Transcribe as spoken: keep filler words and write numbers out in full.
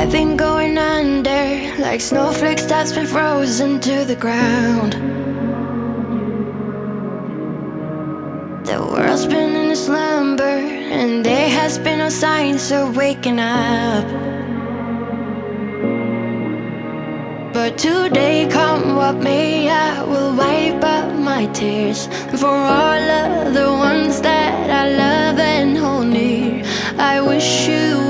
I've been going under like snowflakes that's been frozen to the ground. The world's been in a slumber, and there has been no signs of waking up. But today, come what may, I will wipe up my tears for all of the ones that I love and hold near. I wish you